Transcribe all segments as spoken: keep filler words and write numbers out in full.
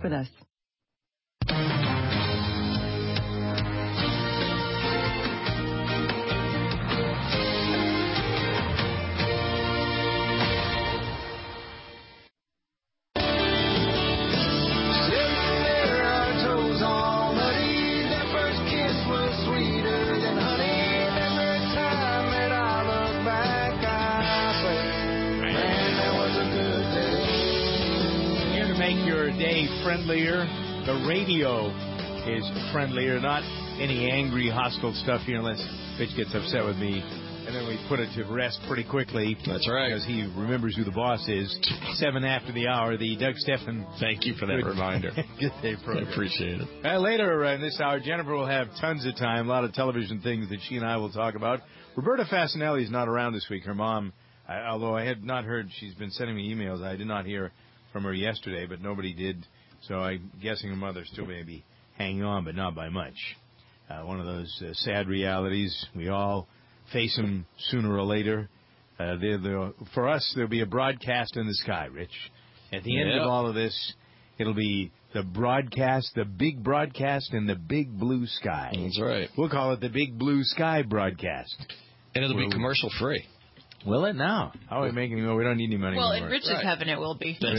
with us. Day friendlier. The radio is friendlier, not any angry, hostile stuff here unless Rich gets upset with me. And then we put it to rest pretty quickly. That's right. Because he remembers who the boss is. Seven after the hour, the Doug Stephan. Thank you for that reminder. Good day program. I appreciate it. Uh, later in this hour, Jennifer will have tons of time, a lot of television things that she and I will talk about. Roberta Fasinelli is not around this week. Her mom, I, although I had not heard, she's been sending me emails. I did not hear from her yesterday, but nobody did. So I'm guessing her mother still may be hanging on, but not by much. Uh, one of those uh, sad realities. We all face them sooner or later. Uh, they're, they're, for us, there'll be a broadcast in the sky, Rich. At the end yep. of all of this, it'll be the broadcast, the big broadcast in the big blue sky. That's right. We'll call it the Big Blue Sky broadcast. And it'll be commercial-free. Will it now? How are we making it? We don't need any money Well, anymore. in Rich's right. heaven it will be. That's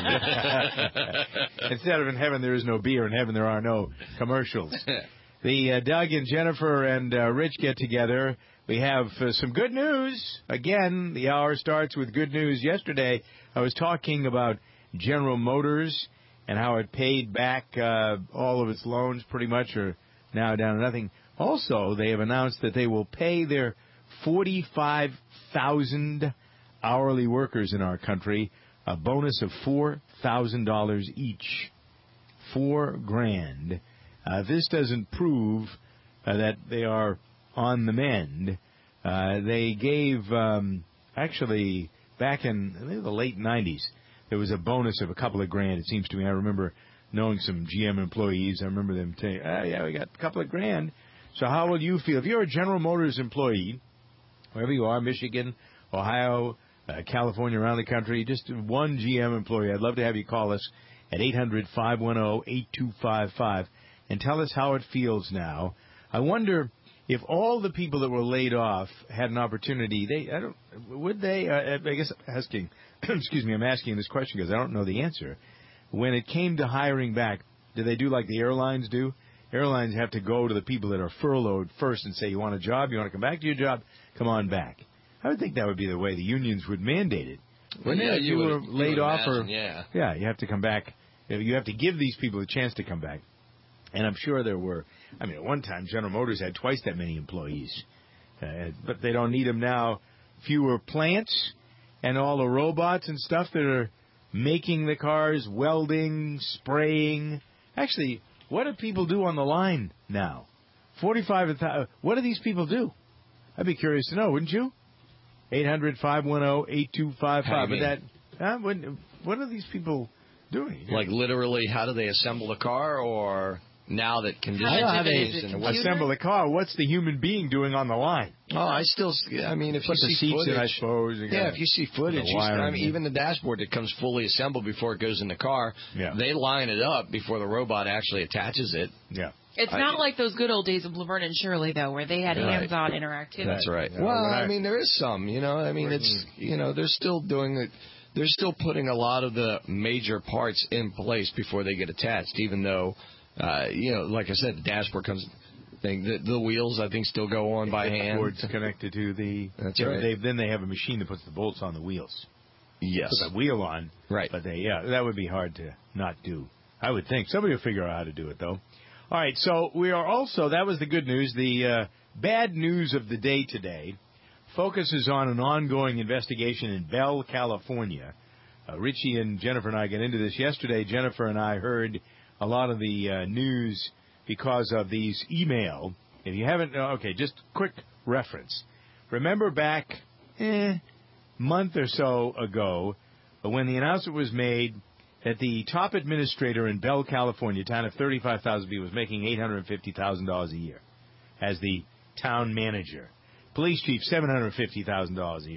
right. Instead of in heaven there is no beer, in heaven there are no commercials. The uh, Doug and Jennifer and uh, Rich get together. We have uh, some good news. Again, the hour starts with good news. Yesterday, I was talking about General Motors and how it paid back uh, all of its loans pretty much, or now down to nothing. Also, they have announced that they will pay their forty-five thousand hourly workers in our country a bonus of four thousand dollars each. Four grand. Uh, this doesn't prove uh, that they are on the mend. Uh, they gave, um, actually, back in I think the late nineties, there was a bonus of a couple of grand, it seems to me. I remember knowing some G M employees. I remember them saying, oh, yeah, we got a couple of grand. So how will you feel? If you're a General Motors employee, wherever you are, Michigan, Ohio, uh, California, around the country, just one G M employee, I'd love to have you call us at eight hundred, five one zero, eight two five five and tell us how it feels now. I wonder if all the people that were laid off had an opportunity, they, I don't, would they, uh, I guess I'm asking, excuse me, I'm asking this question because I don't know the answer. When it came to hiring back, did they do like the airlines do? Airlines have to go to the people that are furloughed first and say, you want a job? You want to come back to your job? Come on back. I would think that would be the way the unions would mandate it. Well, yeah, if you, you were would, laid you off imagine, or yeah. yeah, you have to come back. You have to give these people a chance to come back. And I'm sure there were, I mean, at one time, General Motors had twice that many employees. Uh, but they don't need them now. Fewer plants and all the robots and stuff that are making the cars, welding, spraying. Actually, what do people do on the line now? forty-five thousand. What do these people do? I'd be curious to know, wouldn't you? eight hundred, five one zero, eight two five five. But that, uh, what, what are these people doing? Like literally, how do they assemble the car, or now that conditions how have do changed? they and assemble the car? What's the human being doing on the line? Oh, I still, I mean, if Put you the see seats footage, in, I suppose. yeah, if you see footage, you, I mean, even the dashboard that comes fully assembled before it goes in the car, yeah. they line it up before the robot actually attaches it. Yeah. It's I, not like those good old days of Laverne and Shirley, though, where they had right. hands-on interactivity. That's right. Yeah, well, I, I mean, there is some, you know. I mean, it's, you know, they're still doing it. They're still putting a lot of the major parts in place before they get attached, even though, uh, you know, like I said, the dashboard comes. Thing. The, the wheels, I think, still go on by the hand. Board's connected to the. That's yeah, right. They, then they have a machine that puts the bolts on the wheels. Yes. Put the wheel on. Right. But they, yeah, that would be hard to not do. I would think somebody will figure out how to do it, though. All right. So we are also. That was the good news. The uh, bad news of the day today focuses on an ongoing investigation in Bell, California. Uh, Richie and Jennifer and I got into this yesterday. Jennifer and I heard a lot of the uh, news because of these email. If you haven't, okay, just quick reference. Remember back eh, month or so ago when the announcement was made that the top administrator in Bell, California, a town of thirty-five thousand people, was making eight hundred fifty thousand dollars a year as the town manager. Police chief, seven hundred fifty thousand dollars a year.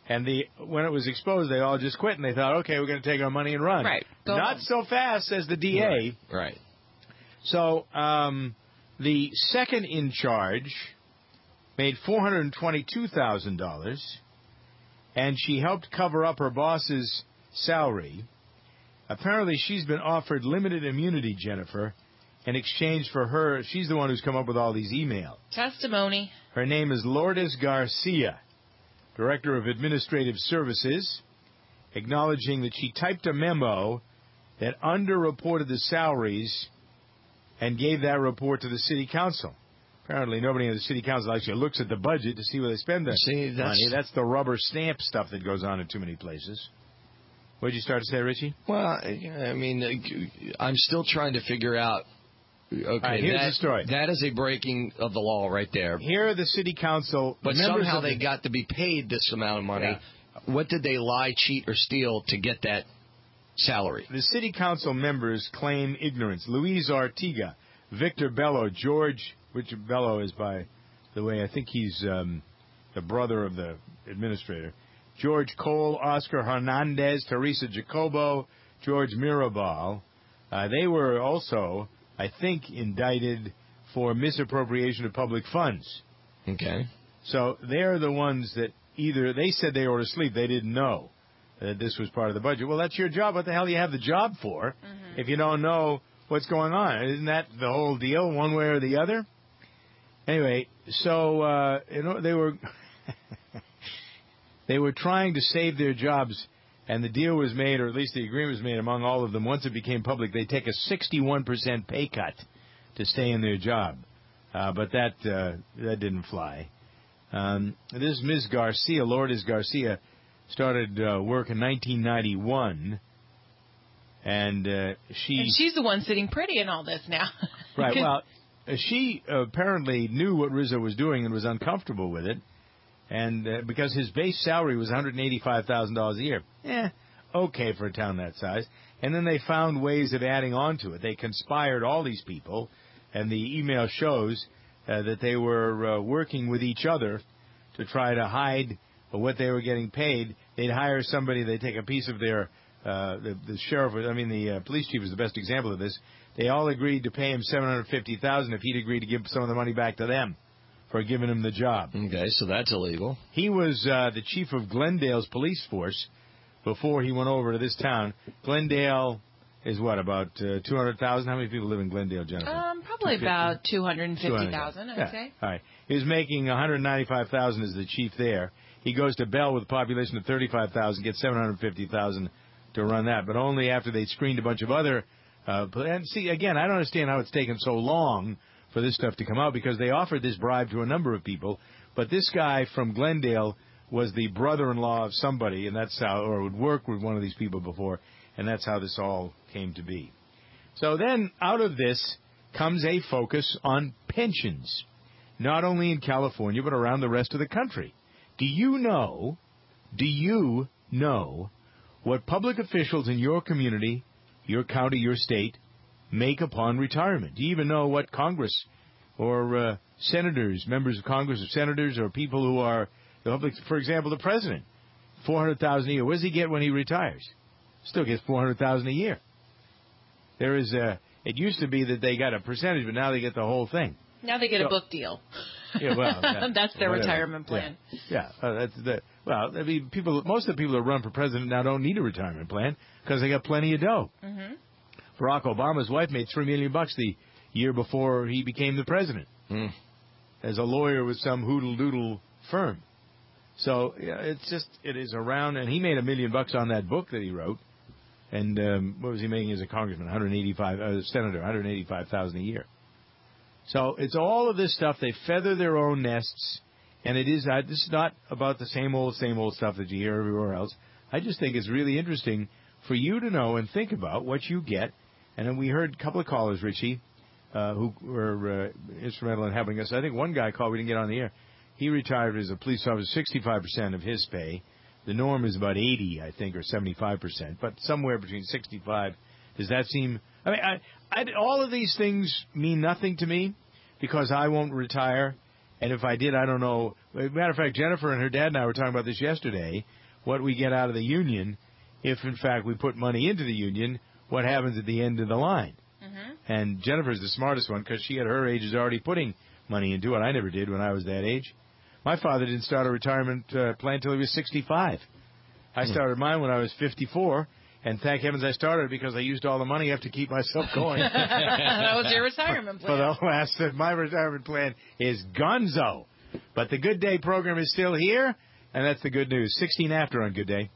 And the when it was exposed, they all just quit, and they thought, okay, we're going to take our money and run. Right. Go Not home. so fast, says the D A. Right. right. So um, the second in charge made four hundred twenty-two thousand dollars, and she helped cover up her boss's salary. Apparently, she's been offered limited immunity, Jennifer, in exchange for her. She's the one who's come up with all these emails. Testimony. Her name is Lourdes Garcia, Director of Administrative Services, acknowledging that she typed a memo that underreported the salaries and gave that report to the City Council. Apparently, nobody in the City Council actually looks at the budget to see where they spend the see, that's... money. That's the rubber stamp stuff that goes on in too many places. What did you start to say, Richie? Well, I mean, I'm still trying to figure out. Okay, right, here's that, the story. That is a breaking of the law right there. Here, the City Council, but the somehow they the, got to be paid this amount of money. Yeah. What did they lie, cheat, or steal to get that salary? The City Council members claim ignorance. Luis Ortega, Victor Bello, George, which Bello is, by the way, I think he's um, the brother of the administrator. George Cole, Oscar Hernandez, Teresa Jacobo, George Mirabal. Uh, they were also, I think, indicted for misappropriation of public funds. Okay. So they're the ones that either, they said they were asleep, they didn't know that this was part of the budget. Well, that's your job. What the hell do you have the job for mm-hmm. if you don't know what's going on? Isn't that the whole deal, one way or the other? Anyway, so uh, you know, they were... They were trying to save their jobs, and the deal was made, or at least the agreement was made among all of them. Once it became public, they take a sixty-one percent pay cut to stay in their job. Uh, but that uh, that didn't fly. Um, this Miz Garcia, Lourdes Garcia, started uh, work in nineteen ninety-one, and uh, she... And she's the one sitting pretty in all this now. Right, well, she apparently knew what Rizzo was doing and was uncomfortable with it. And uh, because his base salary was one hundred eighty-five thousand dollars a year. Eh, okay for a town that size. And then they found ways of adding on to it. They conspired all these people, and the email shows uh, that they were uh, working with each other to try to hide what they were getting paid. They'd hire somebody, they'd take a piece of their, uh, the, the sheriff, I mean the uh, police chief is the best example of this. They all agreed to pay him seven hundred fifty thousand dollars if he'd agreed to give some of the money back to them for giving him the job. Okay, so that's illegal. He was uh, the chief of Glendale's police force before he went over to this town. Glendale is what, about uh, two hundred thousand? How many people live in Glendale, Jennifer? Um, probably about two hundred fifty thousand, I'd yeah. say. All right. He was making one hundred ninety-five thousand as the chief there. He goes to Bell with a population of thirty-five thousand, gets seven hundred fifty thousand to run that, but only after they screened a bunch of other... Uh, and see, again, I don't understand how it's taken so long for this stuff to come out, because they offered this bribe to a number of people, but this guy from Glendale was the brother-in-law of somebody, and that's how, or would work with one of these people before, and that's how this all came to be. So then, out of this comes a focus on pensions, not only in California, but around the rest of the country. Do you know, do you know what public officials in your community, your county, your state, make upon retirement? Do you even know what Congress or uh, senators, members of Congress or senators or people who are, for example, the president, four hundred thousand dollars a year. What does he get when he retires? Still gets four hundred thousand dollars a year. There is a, it used to be that they got a percentage, but now they get the whole thing. Now they get so, a book deal. Yeah, well, yeah, that's their whatever. retirement plan. Yeah, yeah uh, that's the, well, I mean, people. Most of the people that run for president now don't need a retirement plan because they got plenty of dough. Mm-hmm. Barack Obama's wife made three million bucks the year before he became the president, mm. as a lawyer with some hoodle doodle firm. So yeah, it's just it is around, and he made a million bucks on that book that he wrote. And um, what was he making as a congressman? one hundred eighty-five, uh, senator, one hundred eighty-five thousand a year. So it's all of this stuff. They feather their own nests, and it is uh, this is not about the same old, same old stuff that you hear everywhere else. I just think it's really interesting for you to know and think about what you get. And then we heard a couple of callers, Richie, uh, who were uh, instrumental in helping us. I think one guy called. We didn't get on the air. He retired as a police officer, sixty-five percent of his pay. The norm is about eighty, I think, or seventy-five percent, but somewhere between sixty-five. Does that seem... I mean, I, I, all of these things mean nothing to me because I won't retire, And if I did, I don't know. As a matter of fact, Jennifer and her dad and I were talking about this yesterday, what we get out of the union if, in fact, we put money into the union, what happens at the end of the line. Mm-hmm. And Jennifer's the smartest one because she, at her age, is already putting money into it. I never did when I was that age. My father didn't start a retirement uh, plan until he was sixty-five. I started mine when I was fifty-four, and thank heavens I started because I used all the money up to keep myself going. That was your retirement plan. For the last, my retirement plan is gonzo. But the Good Day program is still here, and that's the good news. sixteen after on Good Day.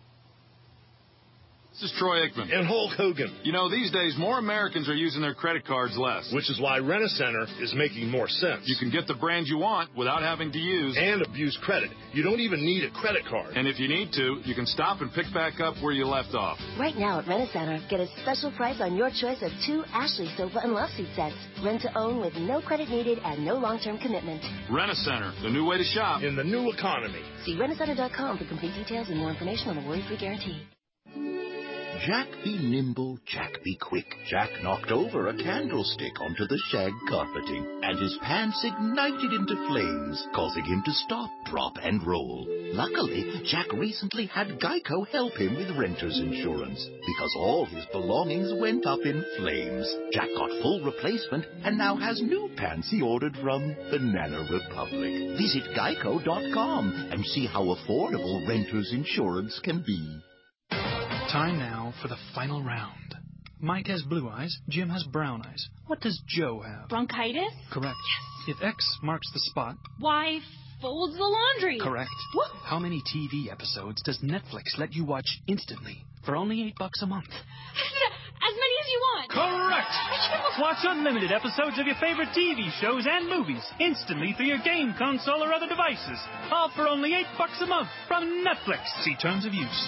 This is Troy Aikman. And Hulk Hogan. You know, these days, more Americans are using their credit cards less. Which is why Rent-A-Center is making more sense. You can get the brand you want without having to use... And abuse credit. You don't even need a credit card. And if you need to, you can stop and pick back up where you left off. Right now at Rent-A-Center, get a special price on your choice of two Ashley sofa and love seat sets. Rent to own with no credit needed and no long-term commitment. Rent-A-Center, the new way to shop. In the new economy. See rent a center dot com for complete details and more information on the worry-free guarantee. Jack be nimble, Jack be quick. Jack knocked over a candlestick onto the shag carpeting, and his pants ignited into flames, causing him to stop, drop, and roll. Luckily, Jack recently had Geico help him with renter's insurance, because all his belongings went up in flames. Jack got full replacement, and now has new pants he ordered from Banana Republic. Visit geico dot com and see how affordable renter's insurance can be. Time now for the final round. Mike has blue eyes, Jim has brown eyes. What does Joe have? Bronchitis? Correct. Yes. If X marks the spot... Y folds the laundry. Correct. What? How many T V episodes does Netflix let you watch instantly for only eight bucks a month? As many as you want. Correct. Watch unlimited episodes of your favorite T V shows and movies instantly through your game console or other devices. All for only eight bucks a month from Netflix. See terms of use.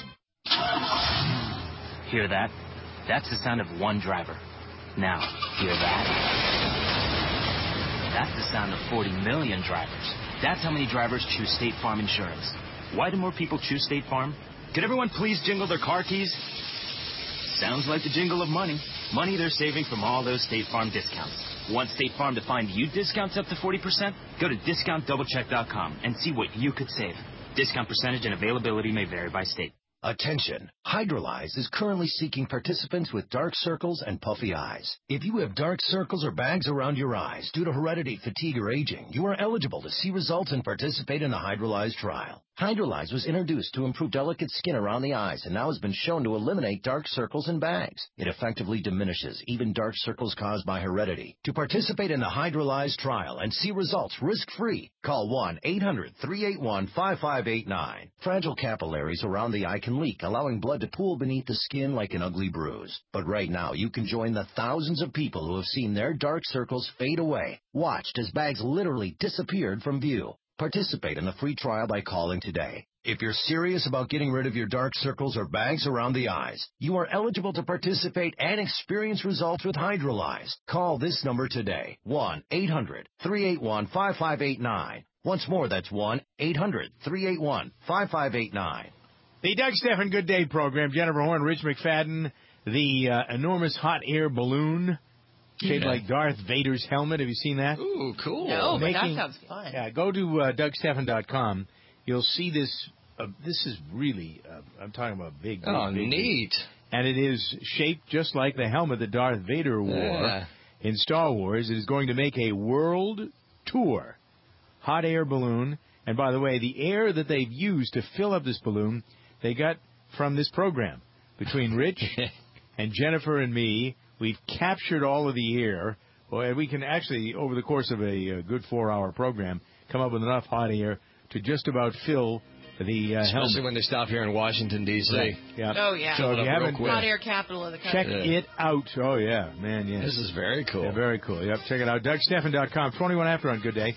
Hear that? That's the sound of one driver. Now, hear that? That's the sound of forty million drivers. That's how many drivers choose State Farm Insurance. Why do more people choose State Farm? Could everyone please jingle their car keys? Sounds like the jingle of money. Money they're saving from all those State Farm discounts. Want State Farm to find you discounts up to forty percent? Go to discount double check dot com and see what you could save. Discount percentage and availability may vary by state. Attention! Hydrolyze is currently seeking participants with dark circles and puffy eyes. If you have dark circles or bags around your eyes due to heredity, fatigue, or aging, you are eligible to see results and participate in the Hydrolyze trial. Hydrolyze was introduced to improve delicate skin around the eyes and now has been shown to eliminate dark circles and bags. It effectively diminishes even dark circles caused by heredity. To participate in the Hydrolyze trial and see results risk-free, call one eight hundred three eight one five five eight nine. Fragile capillaries around the eye can leak, allowing blood to pool beneath the skin like an ugly bruise. But right now, you can join the thousands of people who have seen their dark circles fade away, watched as bags literally disappeared from view. Participate in the free trial by calling today. If you're serious about getting rid of your dark circles or bags around the eyes, you are eligible to participate and experience results with Hydrolyze. Call this number today, one eight hundred three eight one five five eight nine. Once more, that's one eight hundred three eight one five five eight nine. The Doug Stephan Good Day program, Jennifer Horn, Rich McFadden, the uh, enormous hot air balloon shaped yeah. like Darth Vader's helmet. Have you seen that? Ooh, cool. No, Making, but that sounds fun. Yeah, go to uh, Doug Stephan dot com. You'll see this. Uh, this is really, uh, I'm talking about big, big Oh, big, neat. Big. And it is shaped just like the helmet that Darth Vader wore yeah. in Star Wars. It is going to make a world tour. Hot air balloon. And by the way, the air that they've used to fill up this balloon, they got from this program. Between Rich and Jennifer and me, we've captured all of the air. Well, we can actually, over the course of a, a good four-hour program, come up with enough hot air to just about fill the uh, Especially helmet. when they stop here in Washington, D C Right. Yeah. Oh, yeah. So if you haven't, hot air capital of the country. check Yeah. it out. Oh, yeah, man, yes. This is very cool. Yeah, very cool. Yep, check it out. Doug Stephan dot com, twenty-one after on Good Day.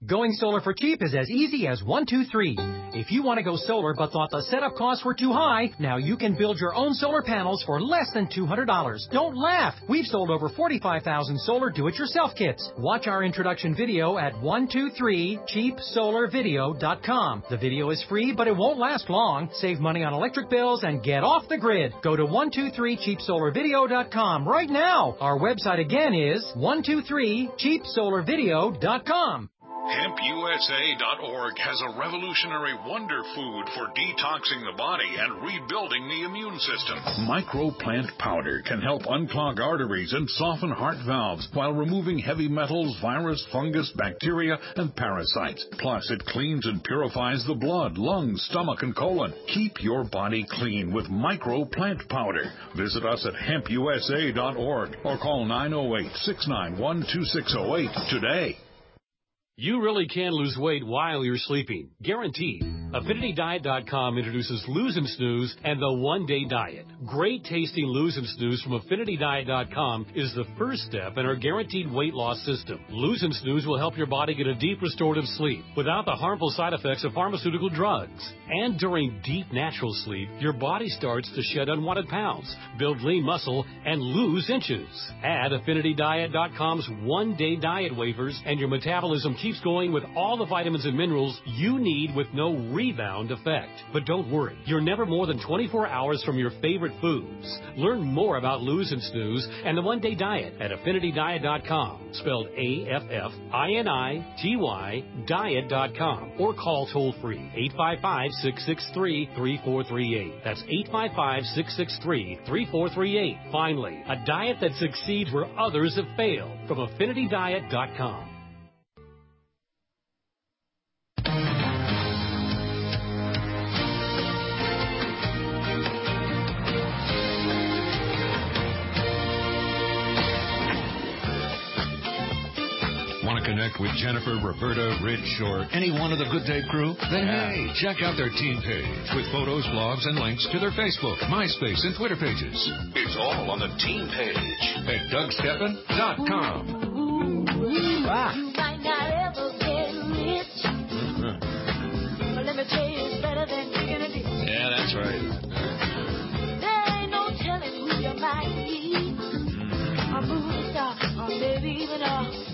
Going solar for cheap is as easy as one, two, three. If you want to go solar but thought the setup costs were too high, now you can build your own solar panels for less than two hundred dollars. Don't laugh. We've sold over forty-five thousand solar do-it-yourself kits. Watch our introduction video at one two three cheap solar video dot com. The video is free, but it won't last long. Save money on electric bills and get off the grid. Go to one two three cheap solar video dot com right now. Our website again is one two three cheap solar video dot com. Hemp U S A dot org has a revolutionary wonder food for detoxing the body and rebuilding the immune system. Microplant powder can help unclog arteries and soften heart valves while removing heavy metals, virus, fungus, bacteria, and parasites. Plus, it cleans and purifies the blood, lungs, stomach, and colon. Keep your body clean with Microplant powder. Visit us at hemp U S A dot org or call nine oh eight, six nine one, two six oh eight today. You really can lose weight while you're sleeping. Guaranteed. Affinity Diet dot com introduces Lose and Snooze and the One Day Diet. Great tasting Lose and Snooze from Affinity Diet dot com is the first step in our guaranteed weight loss system. Lose and Snooze will help your body get a deep restorative sleep without the harmful side effects of pharmaceutical drugs. And during deep natural sleep, your body starts to shed unwanted pounds, build lean muscle, and lose inches. Add Affinity Diet dot com's One Day Diet waivers and your metabolism keeps going with all the vitamins and minerals you need with no rebound effect. But don't worry, you're never more than twenty-four hours from your favorite foods. Learn more about Lose and Snooze and the One Day Diet at Affinity Diet dot com, spelled A F F I N I T Y diet dot com, or call toll-free eight five five, six six three, three four three eight. That's eight five five, six six three, three four three eight. Finally, a diet that succeeds where others have failed from Affinity Diet dot com. Want to connect with Jennifer, Roberta, Rich, or any one of the Good Day crew? Then Yeah. hey, check out their team page with photos, blogs, and links to their Facebook, MySpace, and Twitter pages. It's all on the team page at Doug Steppen dot com. Ah. You might not ever get rich, but let me tell you, it's better than digging a ditch. Yeah, that's right. There ain't no telling who you might be. A movie star, or maybe even a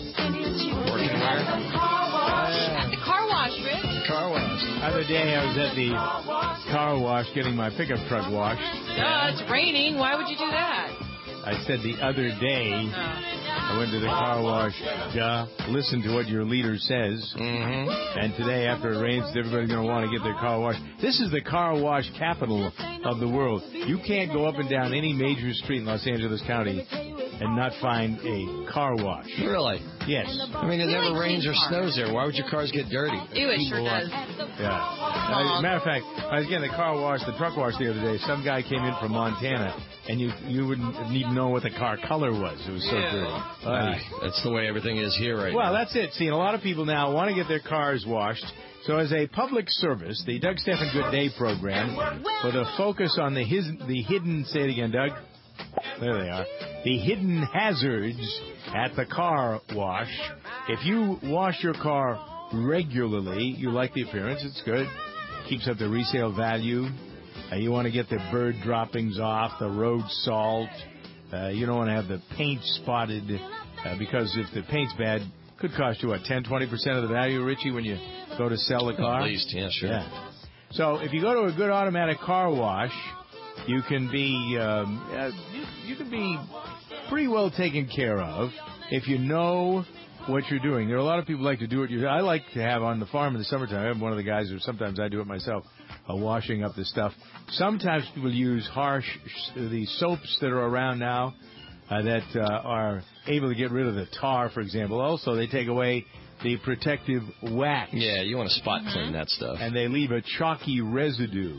Working at the car wash. At the car wash, Rich. Car wash. The other day I was at the car wash getting my pickup truck washed. Duh, it's raining. Why would you do that? I said the other day I went to the car wash. Duh. Listen to what your leader says. Mm-hmm. And today, after it rains, everybody's going to want to get their car washed. This is the car wash capital of the world. You can't go up and down any major street in Los Angeles County and not find a car wash. Really? Yes. I mean, it never rains or snows there. Why would your cars get dirty? Ew, it sure does. Yeah. As a matter of fact, I was getting the car wash, the truck wash the other day. Some guy came in from Montana, and you you wouldn't even know what the car color was. It was so Yeah. dirty. Ah, that's the way everything is here right Well, now. that's it. See, and a lot of people now want to get their cars washed. So as a public service, the Doug Steffen Good Day program, with a focus on the his, the hidden, say it again, Doug. There they are. The hidden hazards at the car wash. If you wash your car regularly, you like the appearance, it's good. Keeps up the resale value. Uh, you want to get the bird droppings off, the road salt. Uh, you don't want to have the paint spotted, uh, because if the paint's bad, could cost you, what, ten, twenty percent of the value, Richie, when you go to sell the car? At least, yeah, sure. Yeah. So if you go to a good automatic car wash, you can be um, uh, you, you can be pretty well taken care of if you know what you're doing. There are a lot of people who like to do it. I like to have on the farm in the summertime. I'm one of the guys who sometimes I do it myself, uh, washing up the stuff. Sometimes people use harsh, the soaps that are around now uh, that uh, are able to get rid of the tar, for example. Also, they take away the protective wax. Yeah, you want to spot clean that stuff. And they leave a chalky residue.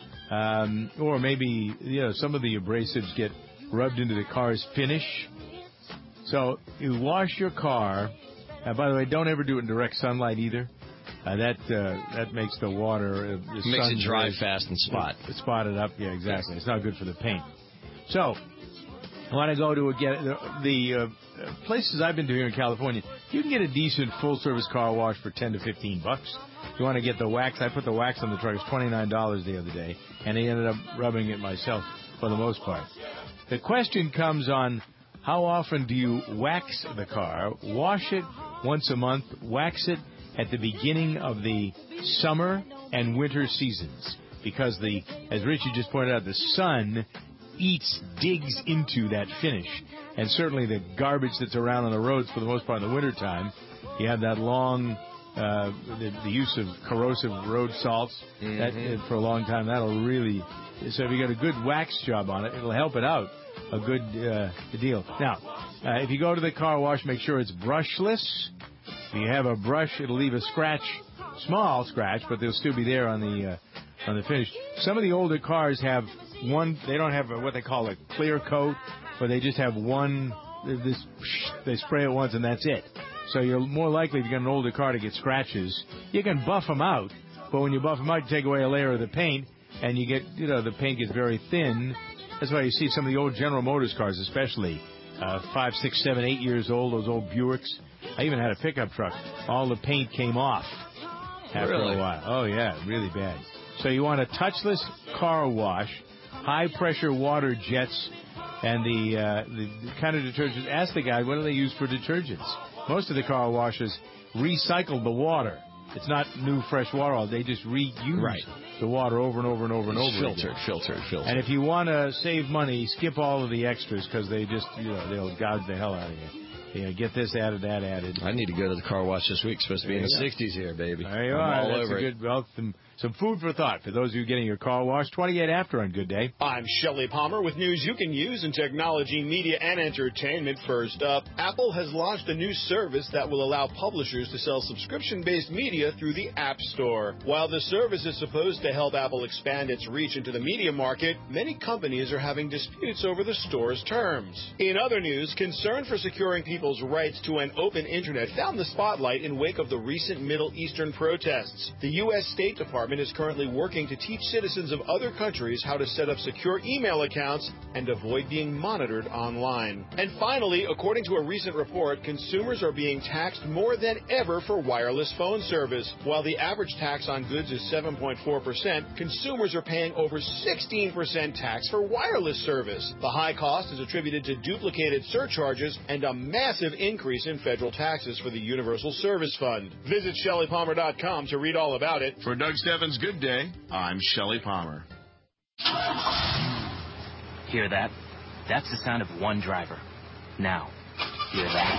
Um, or maybe, you know, some of the abrasives get rubbed into the car's finish. So you wash your car. Uh, by the way, don't ever do it in direct sunlight either. Uh, that uh, that makes the water uh, the Makes it dry rays, fast and spot. Spot it up. Yeah, exactly. It's not good for the paint. So I want to go to a, get the, the uh, places I've been to here in California. You can get a decent full-service car wash for ten to fifteen bucks. You want to get the wax? I put the wax on the truck. It's twenty-nine dollars the other day, and I ended up rubbing it myself for the most part. The question comes on how often do you wax the car? Wash it once a month. Wax it at the beginning of the summer and winter seasons, because the, as Richie just pointed out, the sun eats, digs into that finish. And certainly the garbage that's around on the roads for the most part in the wintertime, you have that long, uh, the, the use of corrosive road salts mm-hmm. that, for a long time. That'll really, so if you got a good wax job on it, it'll help it out a good uh, deal. Now, uh, if you go to the car wash, make sure it's brushless. If you have a brush, it'll leave a scratch, small scratch, but they'll still be there on the uh, on the finish. Some of the older cars have one. They don't have a, what they call a clear coat, but they just have one. This they spray it once and that's it. So you're more likely if you got an older car to get scratches. You can buff them out, but when you buff them out, you take away a layer of the paint, and you get you know the paint gets very thin. That's why you see some of the old General Motors cars, especially uh, five, six, seven, eight years old. Those old Buicks. I even had a pickup truck. All the paint came off after really? a while. Oh yeah, really bad. So you want a touchless car wash, high-pressure water jets, and the, uh, the the kind of detergents. Ask the guy, what do they use for detergents? Most of the car washes recycle the water. It's not new, fresh water. They just reuse right. the water over and over and over and over filtered, again. Filtered, filtered, filtered. And if you want to save money, skip all of the extras because they just, you know, they'll gouge the hell out of you. You know, get this added, that added. I need to go to the car wash this week. It's supposed to be there in the go. sixties here, baby. There you I'm are. all That's over a it. good, well, some, some food for thought for those of you getting your car washed. twenty-eight after on Good Day. I'm Shelley Palmer with news you can use in technology, media, and entertainment. First up, Apple has launched a new service that will allow publishers to sell subscription-based media through the App Store. While the service is supposed to help Apple expand its reach into the media market, many companies are having disputes over the store's terms. In other news, concern for securing people's rights to an open internet found the spotlight in wake of the recent Middle Eastern protests. The U S State Department is currently working to teach citizens of other countries how to set up secure email accounts and avoid being monitored online. And finally, according to a recent report, consumers are being taxed more than ever for wireless phone service. While the average tax on goods is seven point four percent, consumers are paying over sixteen percent tax for wireless service. The high cost is attributed to duplicated surcharges and a massive increase in federal taxes for the Universal Service Fund. Visit Shelley Palmer dot com to read all about it. For Doug Stebbins' Good Day, I'm Shelley Palmer. Hear that? That's the sound of one driver. Now, hear that?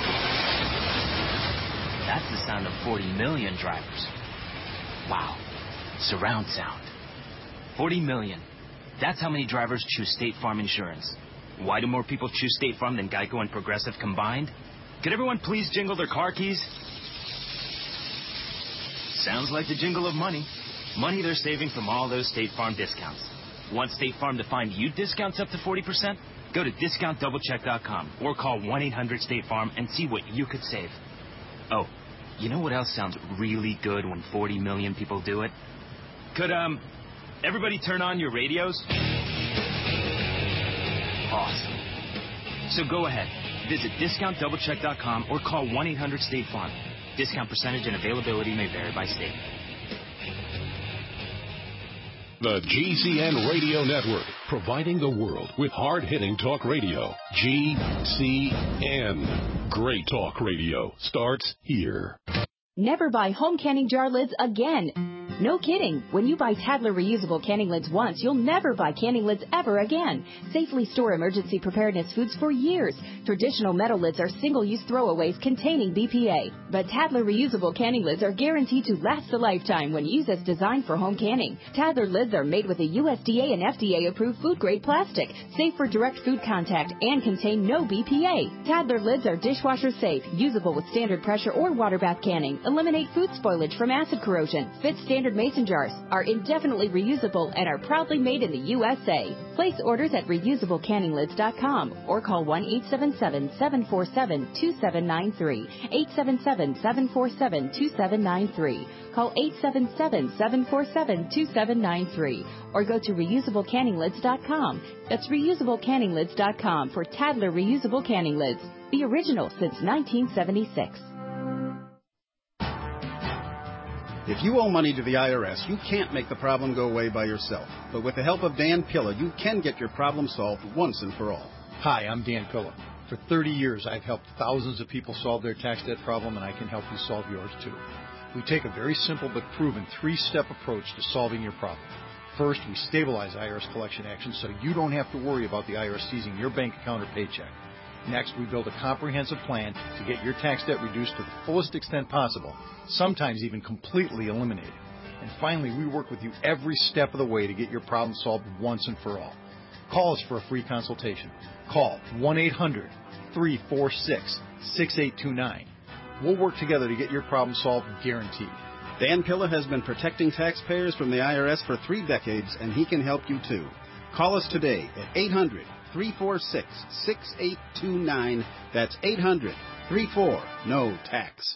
That's the sound of forty million drivers. Wow. Surround sound. forty million. That's how many drivers choose State Farm Insurance. Why do more people choose State Farm than Geico and Progressive combined? Could everyone please jingle their car keys? Sounds like the jingle of money. Money they're saving from all those State Farm discounts. Want State Farm to find you discounts up to forty percent? Go to discount double check dot com or call one eight hundred state farm and see what you could save. Oh, you know what else sounds really good when forty million people do it? Could, um, everybody turn on your radios? Awesome. So go ahead. Visit discount double check dot com or call one eight hundred state farm. Discount percentage and availability may vary by state. The G C N Radio Network, providing the world with hard-hitting talk radio. G C N. Great talk radio starts here. Never buy home canning jar lids again. No kidding. When you buy Tadler reusable canning lids once, you'll never buy canning lids ever again. Safely store emergency preparedness foods for years. Traditional metal lids are single-use throwaways containing B P A. But Tadler reusable canning lids are guaranteed to last a lifetime when used as designed for home canning. Tadler lids are made with a U S D A and F D A-approved food-grade plastic, safe for direct food contact, and contain no B P A. Tadler lids are dishwasher safe, usable with standard pressure or water bath canning, eliminate food spoilage from acid corrosion, fit standard standard mason jars, are indefinitely reusable, and are proudly made in the U S A. Place orders at reusable canning lids dot com or call one eight seven seven, seven four seven, two seven nine three. eight seven seven, seven four seven, two seven nine three. Call eight seven seven, seven four seven, two seven nine three or go to reusable canning lids dot com. That's reusable canning lids dot com for Tadler reusable canning lids, the original since nineteen seventy-six. If you owe money to the I R S, you can't make the problem go away by yourself. But with the help of Dan Pilla, you can get your problem solved once and for all. Hi, I'm Dan Pilla. For thirty years, I've helped thousands of people solve their tax debt problem, and I can help you solve yours too. We take a very simple but proven three-step approach to solving your problem. First, we stabilize I R S collection actions so you don't have to worry about the I R S seizing your bank account or paycheck. Next, we build a comprehensive plan to get your tax debt reduced to the fullest extent possible, sometimes even completely eliminated. And finally, we work with you every step of the way to get your problem solved once and for all. Call us for a free consultation. Call one eight hundred, three four six, six eight two nine. We'll work together to get your problem solved, guaranteed. Dan Pilla has been protecting taxpayers from the I R S for three decades, and he can help you too. Call us today at eight hundred, three four six, six eight two nine. That's eight hundred, three four, N O tax.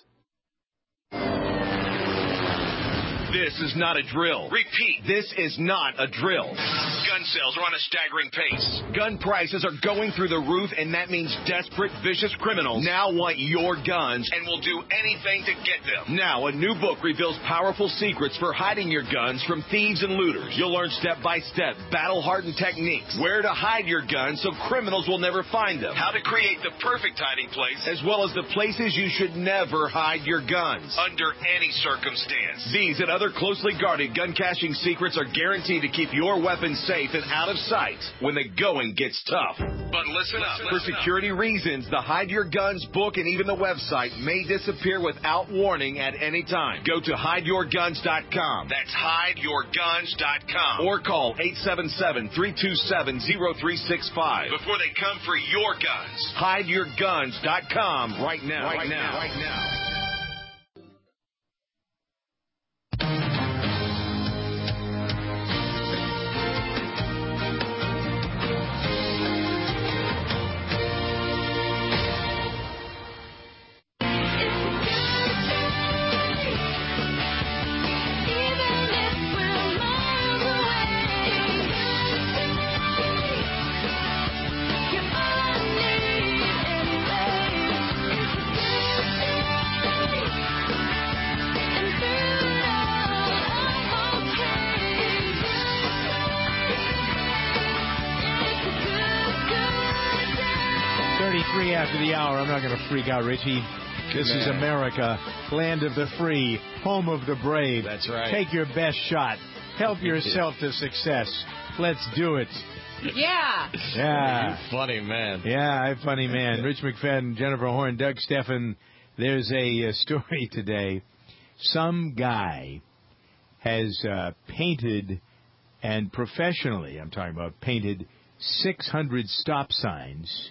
This is not a drill. Repeat, this is not a drill. Gun sales are on a staggering pace. Gun prices are going through the roof, and that means desperate, vicious criminals now want your guns and will do anything to get them. Now, a new book reveals powerful secrets for hiding your guns from thieves and looters. You'll learn step-by-step, battle-hardened techniques, where to hide your guns so criminals will never find them, how to create the perfect hiding place, as well as the places you should never hide your guns, under any circumstance. These and other closely guarded gun caching secrets are guaranteed to keep your weapons safe and out of sight when the going gets tough. But listen up. For security reasons, the Hide Your Guns book and even the website may disappear without warning at any time. Go to hide your guns dot com. That's hide your guns dot com. Or call eight seven seven, three two seven, zero three six five before they come for your guns. hide your guns dot com right now. Right, right now. now. Right now. After the hour, I'm not going to freak out, Richie. This Man. is America, land of the free, home of the brave. That's right. Take your best shot. Help yourself to success. Let's do it. Yeah. Yeah. You funny man. Yeah, I'm funny man. Rich McFadden, Jennifer Horn, Doug Steffen. There's a, a story today. Some guy has uh, painted, and professionally, I'm talking about, painted six hundred stop signs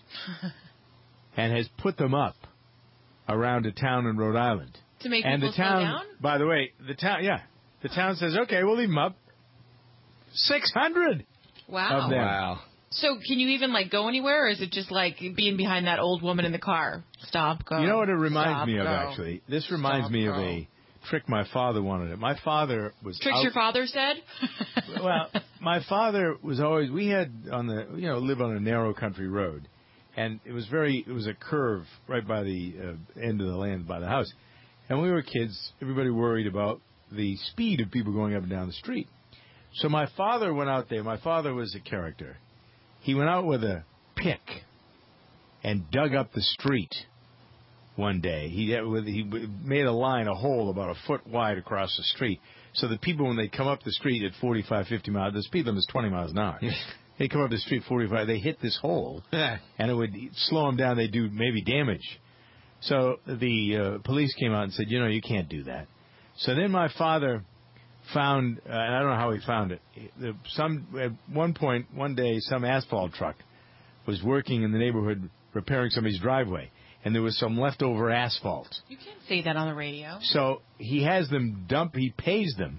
and has put them up around a town in Rhode Island. To make and people the town, slow down? By the way, the town, yeah, the town says, okay, we'll leave them up. six hundred Wow. of them. Wow. So can you even, like, go anywhere, or is it just like being behind that old woman in the car? Stop, go. You know what it reminds Stop, me of, go. actually? This reminds Stop, me of go. a trick my father wanted. It. My father was Tricks out, your father said? Well, my father was always, we had on the, you know, live on a narrow country road. And it was very, it was a curve right by the uh, end of the land by the house. And when we were kids, everybody worried about the speed of people going up and down the street. So my father went out there. My father was a character. He went out with a pick and dug up the street one day. He had, with, he made a line, a hole about a foot wide across the street. So the people, when they come up the street at forty-five, fifty miles, the speed limit is twenty miles an hour. They come up the street forty-five, they hit this hole, and it would slow them down. They do maybe damage. So the uh, police came out and said, you know, you can't do that. So then my father found, uh, and I don't know how he found it, some at one point, one day, some asphalt truck was working in the neighborhood repairing somebody's driveway, and there was some leftover asphalt. You can't say that on the radio. So he has them dump, he pays them,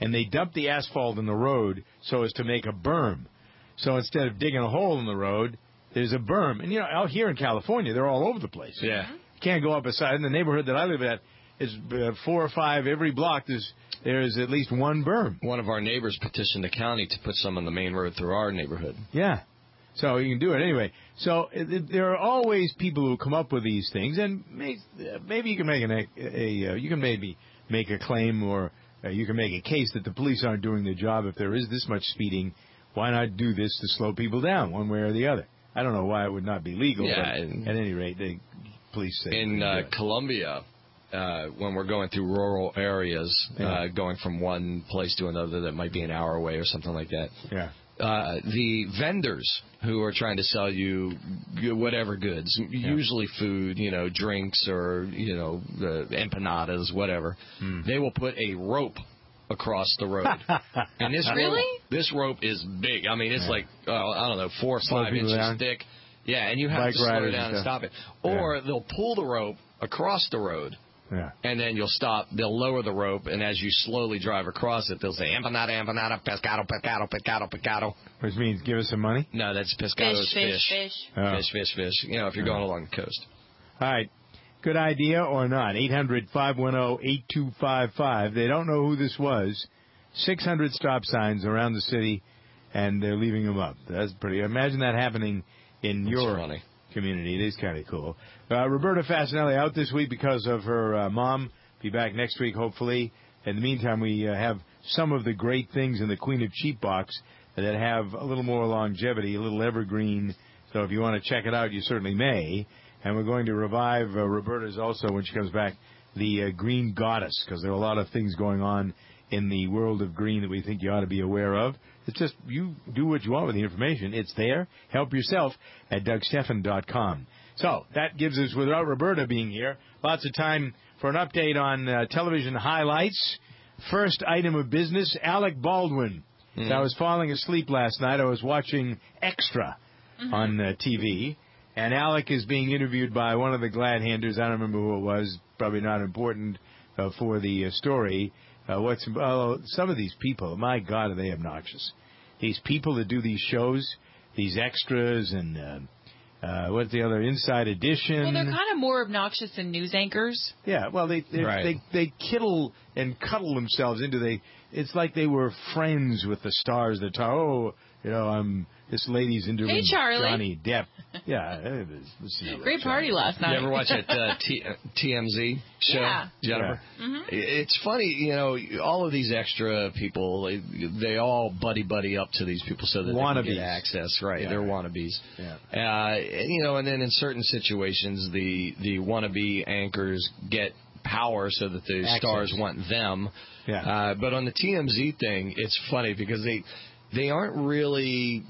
and they dump the asphalt in the road so as to make a berm. So instead of digging a hole in the road, there's a berm. And, you know, out here in California, they're all over the place. Yeah. You can't go up a side. In the neighborhood that I live at, is uh, four or five every block. There's there's at least one berm. One of our neighbors petitioned the county to put some on the main road through our neighborhood. Yeah. So you can do it anyway. So it, it, there are always people who come up with these things, and may, uh, maybe you can make an, a, a uh, you can maybe make a claim, or uh, you can make a case that the police aren't doing their job. If there is this much speeding, why not do this to slow people down, one way or the other? I don't know why it would not be legal. Yeah, but and at any rate, the police say in uh, Colombia. Uh, when we're going through rural areas, Yeah. uh, going from one place to another that might be an hour away or something like that. Yeah. Uh, the vendors who are trying to sell you whatever goods, usually food, you know, drinks or, you know, uh, empanadas, whatever, Hmm. they will put a rope across the road. And this Really? rope, this rope is big. I mean, it's Yeah. like, uh, I don't know, four or Slow five people inches down. thick. Yeah, and you have Bike to slow riders down and and stuff. stop it. Or they'll pull the rope across the road. Yeah. And then you'll stop. They'll lower the rope, and as you slowly drive across it, they'll say empanada, empanada, pescado, pescado, pescado, pescado. Which means give us some money? No, that's pescado is Fish, fish. fish, fish. Oh. Fish, fish, fish. You know, if you're going along the coast. All right. Good idea or not? eight hundred, five one zero, eight two five five. They don't know who this was. six hundred stop signs around the city, and they're leaving them up. That's pretty. Imagine that happening in That's your funny. community. It is kind of cool. Uh, Roberta Fasinelli out this week because of her uh, mom. Be back next week, hopefully. In the meantime, we uh, have some of the great things in the Queen of Cheap box that have a little more longevity, a little evergreen. So if you want to check it out, you certainly may. And we're going to revive uh, Roberta's also when she comes back, the uh, Green Goddess, because there are a lot of things going on in the world of green that we think you ought to be aware of. It's just you do what you want with the information. It's there. Help yourself at Doug Stephan dot com. So that gives us, without Roberta being here, lots of time for an update on uh, television highlights. First item of business, Alec Baldwin. Mm. So I was falling asleep last night. I was watching Extra Mm-hmm. on uh, T V, and Alec is being interviewed by one of the glad handers. I don't remember who it was. Probably not important uh, for the uh, story. Uh, what's oh, some of these people? My God, are they obnoxious? These people that do these shows, these extras, and uh, uh, what's the other Inside Edition? Well, they're kind of more obnoxious than news anchors. Yeah, well, they they, Right. they they kittle and cuddle themselves into they. It's like they were friends with the stars. That oh, you know, I'm this lady's into Hey, Charlie. Johnny Depp. Yeah, it is. Let's see. Great party last night. You ever watch that uh, T- uh, T M Z show, Yeah. Jennifer? Mhm. It's funny, you know, all of these extra people, they, they all buddy-buddy up to these people so that they can Wannabes. get access. Right, Yeah. they're wannabes. Yeah. Uh, and, you know, and then in certain situations, the, the wannabe anchors get power so that the Access. stars want them. Yeah. Uh, but on the T M Z thing, it's funny because they they aren't really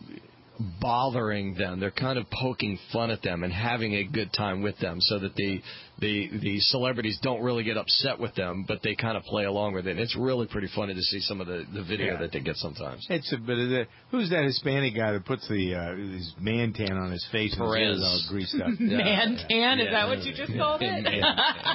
bothering them. They're kind of poking fun at them and having a good time with them so that the the the celebrities don't really get upset with them, but they kind of play along with it. And it's really pretty funny to see some of the, the video Yeah. that they get sometimes. It's a bit of the, who's that Hispanic guy that puts the uh, his man tan on his face and his hair is Perez. all greased up? Man tan, is Yeah. that what you just called it?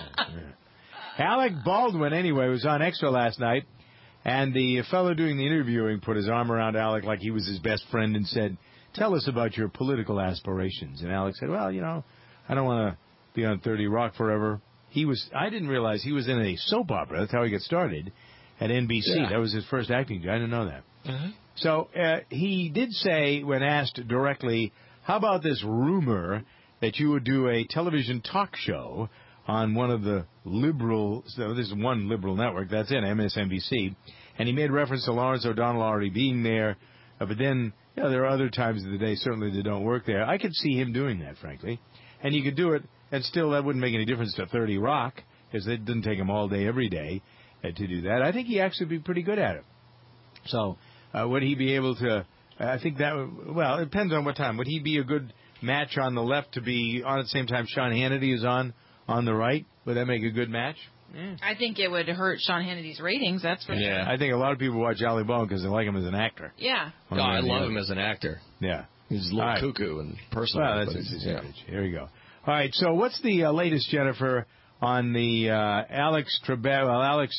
Alec Baldwin, anyway, was on Extra last night, and the fellow doing the interviewing put his arm around Alec like he was his best friend and said, "Tell us about your political aspirations." And Alec said, "Well, you know, I don't want to be on thirty Rock forever." He was, I didn't realize he was in a soap opera. That's how he got started at N B C. Yeah. That was his first acting job. I didn't know that. Uh-huh. So uh, he did say, when asked directly, how about this rumor that you would do a television talk show on one of the liberal, so this is one liberal network, that's it, M S N B C, and he made reference to Lawrence O'Donnell already being there, uh, but then you know, there are other times of the day certainly that don't work there. I could see him doing that, frankly, and you could do it, and still that wouldn't make any difference to thirty Rock, because it didn't take him all day every day uh, to do that. I think he actually would be pretty good at it. So uh, would he be able to, I think that, would, well, it depends on what time. Would he be a good match on the left to be on at the same time Sean Hannity is on on the right? Would that make a good match? I think it would hurt Sean Hannity's ratings, that's for sure. I think a lot of people watch Ali Bone because they like him as an actor. Yeah. Oh, I love him as an actor. Yeah. He's a little All right. cuckoo and personal. Well, that's but his he's- heritage. Here we go. All right, so what's the uh, latest, Jennifer, on the uh, Alex Trebek? Well, Alex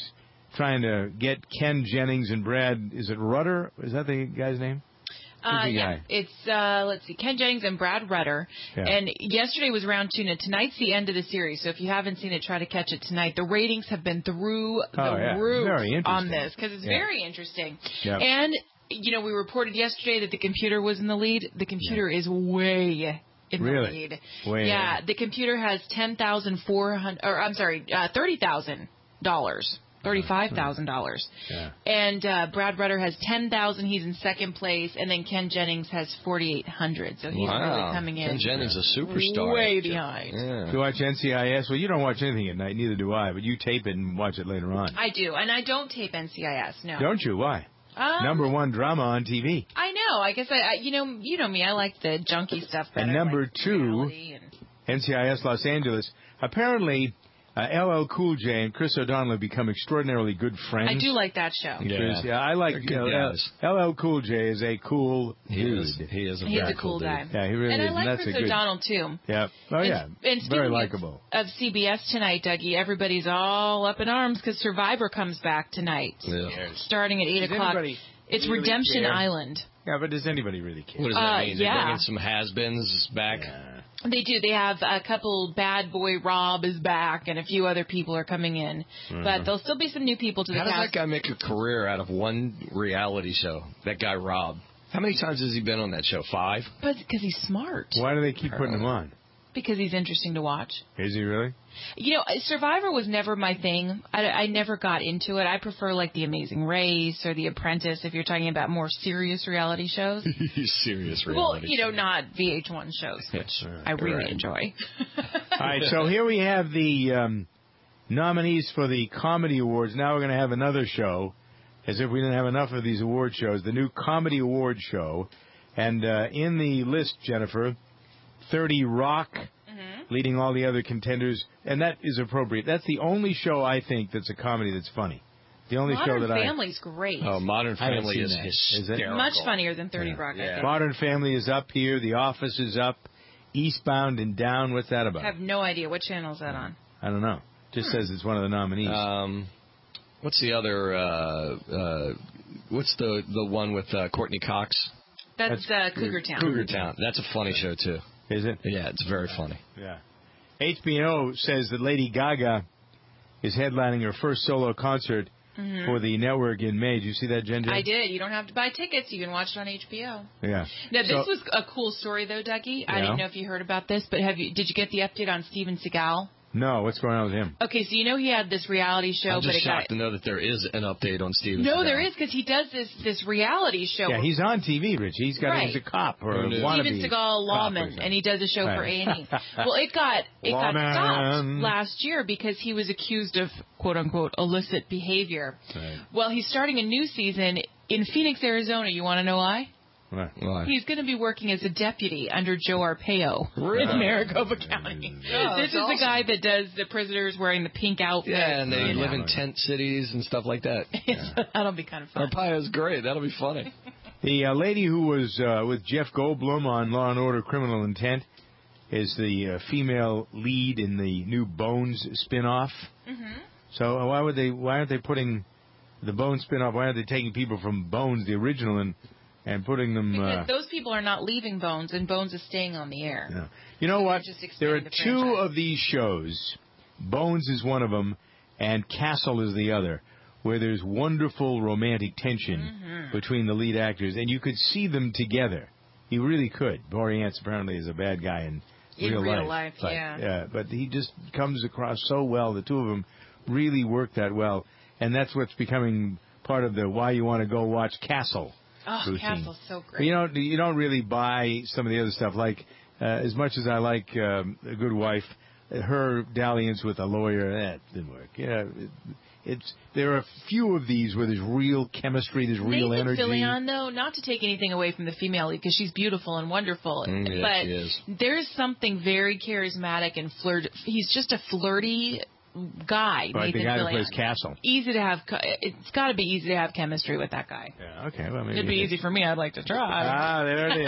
trying to get Ken Jennings and Brad, is it Rutter? Is that the guy's name? Uh, the yeah, guy? it's, uh, let's see, Ken Jennings and Brad Rutter. Yeah. And yesterday was round two. Now, tonight's the end of the series, so if you haven't seen it, try to catch it tonight. The ratings have been through the Oh, yeah. roof Very interesting. on this, because it's Yeah. very interesting. Yeah. And, you know, we reported yesterday that the computer was in the lead. The computer is way in Really? the lead. Way yeah, ahead. the computer has ten thousand four hundred, or I'm sorry, uh, thirty thousand dollars. thirty-five thousand dollars. Yeah. And uh, Brad Rutter has ten thousand dollars. He's in second place. And then Ken Jennings has forty-eight hundred dollars. So he's Wow. really coming in. Ken Jennings is a superstar. Way behind. Do you watch N C I S? Well, you don't watch anything at night, neither do I, but you tape it and watch it later on. I do. And I don't tape N C I S, no. Don't you? Why? Um, Number one drama on T V. I know. I guess I, I, you know, you know me. I like the junky stuff better. And number like two, reality and- N C I S Los Angeles. Apparently, uh, L L Cool J and Chris O'Donnell have become extraordinarily good friends. I do like that show. Yeah, yeah I like They're you good know, guys. L L Cool J is a cool He dude. is. He is a He's very a cool dude. guy. Yeah, he really and is. I like and that's Chris a good, O'Donnell, too. Yeah. Oh, yeah. And, and speaking Very of- likable. Of C B S tonight, Dougie, everybody's all up in arms because Survivor comes back tonight, Yeah. starting at eight Does o'clock. anybody It's really Redemption care? Island. Yeah, but does anybody really care? What does that Uh, mean? yeah. They're bringing some has-beens back. They do. They have a couple. Bad Boy Rob is back, and a few other people are coming in. Mhm. But there'll still be some new people to the How does cast. that guy make a career out of one reality show? That guy Rob. How many times has he been on that show? Five? But because he's smart. Why do they keep putting him on? Because he's interesting to watch. Is he really? You know, Survivor was never my thing. I, I never got into it. I prefer like The Amazing Race or The Apprentice if you're talking about more serious reality shows. Serious Well, reality. you know, not V H one shows, which I really Right. enjoy. All right, so here we have the um, nominees for the Comedy Awards. Now we're going to have another show, as if we didn't have enough of these award shows, the new Comedy Award show. And uh, in the list, Jennifer, thirty Rock, leading all the other contenders, and that is appropriate. That's the only show, I think, that's a comedy that's funny. The only Modern show that Family's great. Oh, Modern I haven't Family seen is that. Is it? hysterical. Much funnier than thirty Rock, I I think. Modern Family is up here. The Office is up. Eastbound and Down. What's that I about? have no idea. What channel is that on? I don't know. Just says it's one of the nominees. Um, what's the other? Uh, uh, what's the the one with uh, Courtney Cox? That's, uh, Cougar Town. Cougar Town. That's a funny show too. Is it? Yeah, it's very funny. Yeah. H B O says that Lady Gaga is headlining her first solo concert Mhm. for the network in May. Did you see that, Ginger? I did. You don't have to buy tickets. You can watch it on H B O. Yeah. Now, this So- was a cool story, though, Dougie. I Yeah. didn't know if you heard about this, but have you? Did you get the update on Steven Seagal? No, what's going on with him? Okay, so you know he had this reality show, I'm but just it got shocked to know that there is an update on Steven. no, Seagal. there is because he does this this reality show. Yeah, he's on T V, Rich. He's got Right. he's a cop or a Steven wannabe Steven Seagal cop or lawman, something. and he does a show for A Right. and E. Well, it got it got Lawman. stopped last year because he was accused of quote unquote illicit behavior. Right. Well, he's starting a new season in Phoenix, Arizona. You want to know why? Right. Why? He's going to be working as a deputy under Joe Arpaio Really? in Maricopa County. Oh, this is that's the awesome. guy that does the prisoners wearing the pink outfit. Yeah, and they Right. live in tent cities and stuff like that. That'll be kind of fun. Arpaio's great. That'll be funny. The uh, lady who was uh, with Jeff Goldblum on Law and Order: Criminal Intent is the uh, female lead in the new Bones spinoff. Mm-hmm. So uh, why would they? Why aren't they putting the Bones spinoff? Why aren't they taking people from Bones, the original, and and putting them? Because Uh, those people are not leaving Bones, and Bones is staying on the air. Yeah. You know what? just There are expanding the two franchise. of these shows. Bones is one of them, and Castle is the other, where there's wonderful romantic tension Mm-hmm. between the lead actors, and you could see them together. You really could. Boreanaz apparently is a bad guy in, In real, real life. life, but, yeah. But he just comes across so well. The two of them really work that well, and that's what's becoming part of the why you want to go watch Castle. Oh, routine. Castle's so But great. you don't you don't really buy some of the other stuff. Like uh, as much as I like um, A Good Wife, her dalliance with a lawyer that didn't work. Yeah, it, it's there are a few of these where there's real chemistry, there's real Nathan energy. Fillion, though, not to take anything away from the female lead, because she's beautiful and wonderful, Mm, yeah, but she is. there's something very charismatic and flirt. He's just a flirty guy, Like the Nathan guy Fillion. that plays Castle. Easy to have. co- It's got to be easy to have chemistry with that guy. Yeah, okay. Well, maybe It'd be it easy is. for me. I'd like to try. Ah, there it is.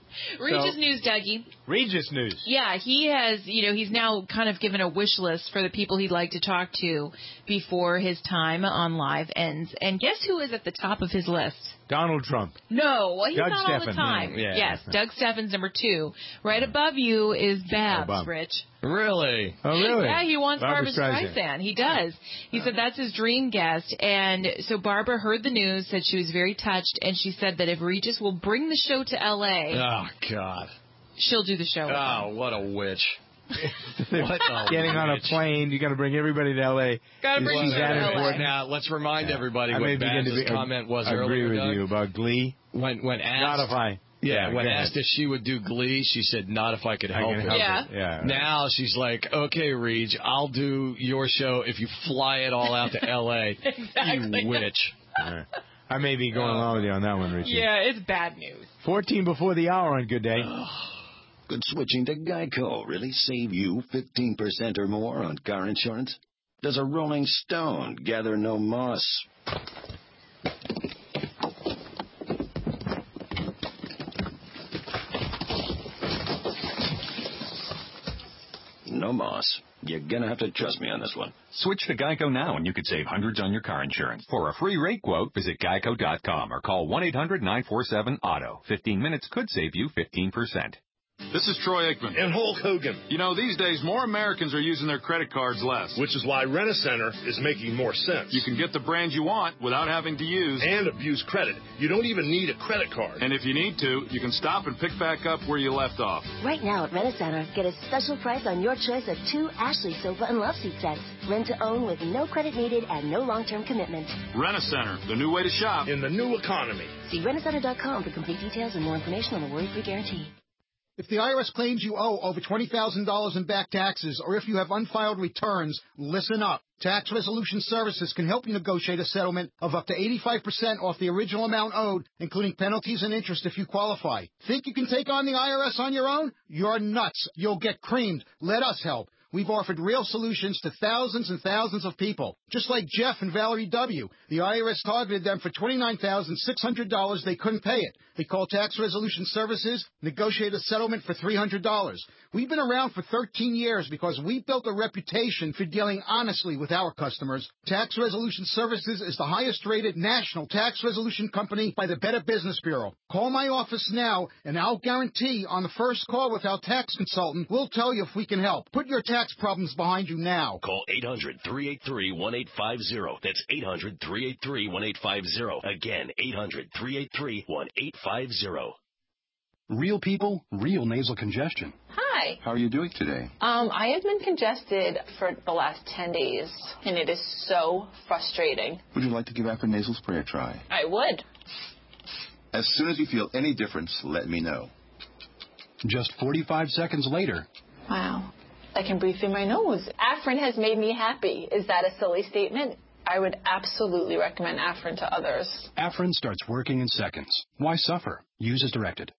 Regis So- News, Dougie. Regis News. Yeah, he has, you know, he's now kind of given a wish list for the people he'd like to talk to before his time on Live ends. And guess who is at the top of his list? Donald Trump. No, he's Doug not all the Stephan. time. Yeah. Yes, Doug Steffen's number two. Right above you is Babs, Obama. Rich. Really? Oh, really? Yeah, he wants Barbra Barbra Streisand. Streisand. He does. He said that's his dream guest. And so Barbara heard the news, said she was very touched, and she said that if Regis will bring the show to L A, Oh, God. she'll do the show. Oh, what a witch. What a Getting on a witch. plane, you got to bring everybody to L A. Gotta bring She's them that to L A. important. Now, let's remind everybody I may what begin to Babs' be- comment was I agree earlier, with Doug. you about Glee. When, when asked... Not if I. Yeah, when go ahead. asked if she would do Glee, she said, not if I could I help can it. help Yeah. it. Yeah. Now she's like, okay, Reg, I'll do your show if you fly it all out to L A. Exactly. You witch. All right. I may be going along with you on that one, Richie. Yeah, it's bad news. fourteen before the hour on Good Day. Could switching to Geico really save you fifteen percent or more on car insurance? Does a rolling stone gather no moss? No moss. You're gonna have to trust me on this one. Switch to Geico now and you could save hundreds on your car insurance. For a free rate quote, visit geico dot com or call one eight hundred nine four seven auto. fifteen minutes could save you fifteen percent. This is Troy Aikman. And Hulk Hogan. You know, these days, more Americans are using their credit cards less. Which is why Rent-A-Center is making more sense. You can get the brand you want without having to use and abuse credit. You don't even need a credit card. And if you need to, you can stop and pick back up where you left off. Right now at Rent-A-Center, get a special price on your choice of two Ashley Sofa and Love Seat sets. Rent to own with no credit needed and no long-term commitment. Rent-A-Center, the new way to shop. In the new economy. See rent a center dot com for complete details and more information on the worry-free guarantee. If the I R S claims you owe over twenty thousand dollars in back taxes, or if you have unfiled returns, listen up. Tax Resolution Services can help you negotiate a settlement of up to eighty-five percent off the original amount owed, including penalties and interest if you qualify. Think you can take on the I R S on your own? You're nuts. You'll get creamed. Let us help. We've offered real solutions to thousands and thousands of people. Just like Jeff and Valerie W. The I R S targeted them for twenty-nine thousand six hundred dollars. They couldn't pay it. They called Tax Resolution Services, negotiated a settlement for three hundred dollars. We've been around for thirteen years because we built a reputation for dealing honestly with our customers. Tax Resolution Services is the highest-rated national tax resolution company by the Better Business Bureau. Call my office now, and I'll guarantee on the first call with our tax consultant, we'll tell you if we can help. Put your tax problems behind you now. Call eight hundred three eight three one eight five zero. That's eight hundred three eight three one eight five zero. Again, eight hundred three eight three one eight five zero. Real people, real nasal congestion. Hi. How are you doing today? Um, I have been congested for the last ten days, and it is so frustrating. Would you like to give Afrin nasal spray a try? I would. As soon as you feel any difference, let me know. Just forty-five seconds later. Wow. I can breathe through my nose. Afrin has made me happy. Is that a silly statement? I would absolutely recommend Afrin to others. Afrin starts working in seconds. Why suffer? Use as directed.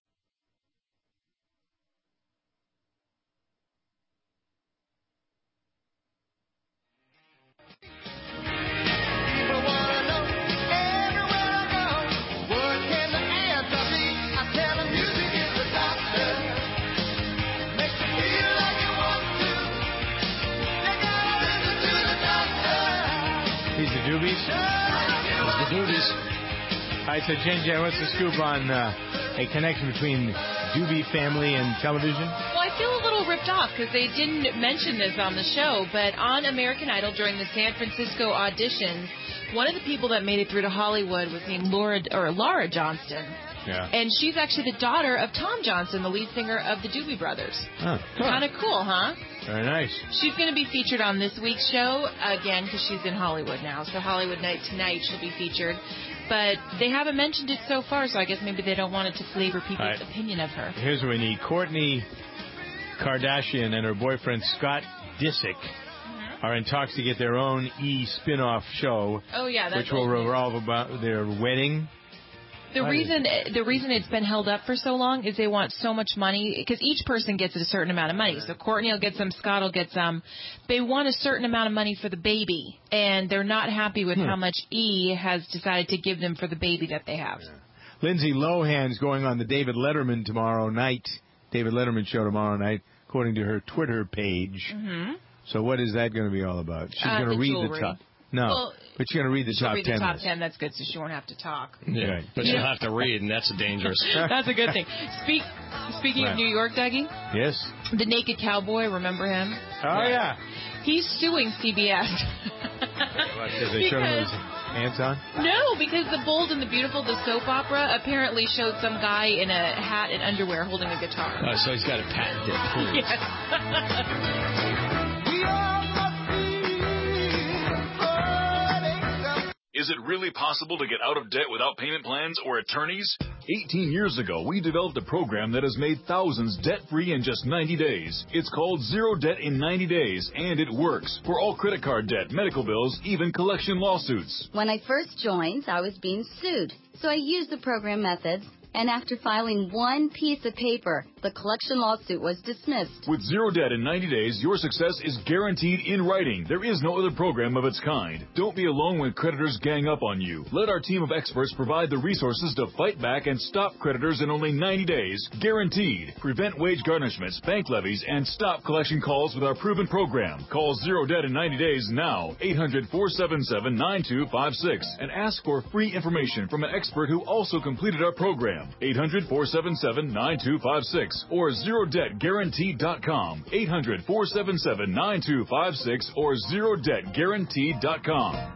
These the Doobies? It's the Doobies. All right, so Jen Jen, what's the scoop on uh, a connection between Doobie family and television? Well, I feel a little ripped off because they didn't mention this on the show, but on American Idol during the San Francisco auditions, one of the people that made it through to Hollywood was named Laura or Laura Johnston. Yeah. And she's actually the daughter of Tom Johnston, the lead singer of the Doobie Brothers. Huh. Kind of cool, huh? Very nice. She's going to be featured on this week's show, again, because she's in Hollywood now. So Hollywood Night Tonight she'll be featured. But they haven't mentioned it so far, so I guess maybe they don't want it to flavor people's right. opinion of her. Here's what we need. Kourtney Kardashian and her boyfriend Scott Disick Mm-hmm. are in talks to get their own E spin-off show, Oh, yeah, that's which will old news. revolve about their wedding. The Why reason the reason it's been held up for so long is they want so much money because each person gets a certain amount of money. So Kourtney will get some, Scott will get some. They want a certain amount of money for the baby, and they're not happy with Hmm. how much E has decided to give them for the baby that they have. Lindsay Lohan's going on the David Letterman tomorrow night. David Letterman show tomorrow night, according to her Twitter page. Mm-hmm. So what is that going to be all about? She's Uh, going to the read jewelry. the top. No, Well, but she's going to read the She'll top read ten. the top list. ten. That's good, so she won't have to talk. Yeah, Right. but she'll have to read, and that's dangerous. That's a good thing. Speak, speaking Right. of New York, Dougie, Yes. the Naked Cowboy, remember him? Oh yeah. He's suing C B S. Because they showed him his pants on. No, because The Bold and the Beautiful, the soap opera, apparently showed some guy in a hat and underwear holding a guitar. Oh, so he's got a patent it. Yes. Is it really possible to get out of debt without payment plans or attorneys? eighteen years ago, we developed a program that has made thousands debt-free in just ninety days. It's called Zero Debt in ninety days, and it works for all credit card debt, medical bills, even collection lawsuits. When I first joined, I was being sued. So I used the program methods, and after filing one piece of paper, the collection lawsuit was dismissed. With Zero Debt in ninety days, your success is guaranteed in writing. There is no other program of its kind. Don't be alone when creditors gang up on you. Let our team of experts provide the resources to fight back and stop creditors in only ninety days. Guaranteed. Prevent wage garnishments, bank levies, and stop collection calls with our proven program. Call Zero Debt in ninety days now. eight hundred, four seven seven, nine two five six. And ask for free information from an expert who also completed our program. eight hundred, four seven seven, nine two five six or zero debt guaranteed dot com. eight hundred, four seven seven, nine two five six or zero debt guaranteed dot com.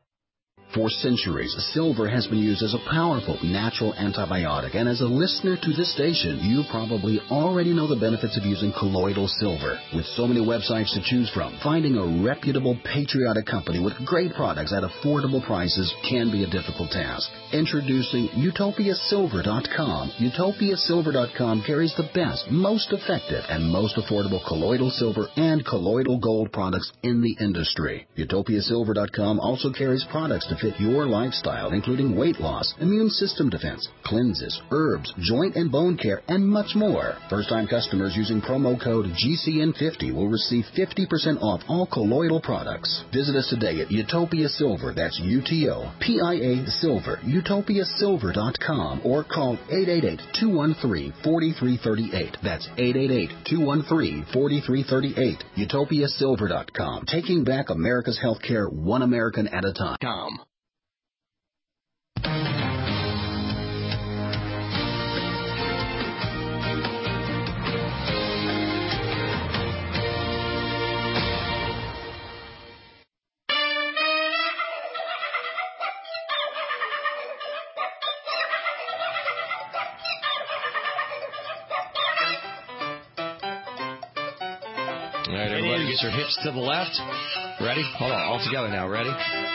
For centuries, silver has been used as a powerful natural antibiotic, and as a listener to this station, you probably already know the benefits of using colloidal silver. With so many websites to choose from, finding a reputable, patriotic company with great products at affordable prices can be a difficult task. Introducing Utopia Silver dot com. Utopia Silver dot com carries the best, most effective, and most affordable colloidal silver and colloidal gold products in the industry. Utopia Silver dot com also carries products to fit your lifestyle, including weight loss, immune system defense, cleanses, herbs, joint and bone care, and much more. First-time customers using promo code G C N fifty will receive fifty percent off all colloidal products. Visit us today at Utopia Silver, that's U T O P I A Silver, Utopia Silver dot com, or call eight eight eight, two one three, four three three eight. That's eight eight eight, two one three, four three three eight. Utopia Silver dot com, taking back America's healthcare one American at a time. All right, everybody, get your hips to the left. Ready? Hold on, all together now. Ready?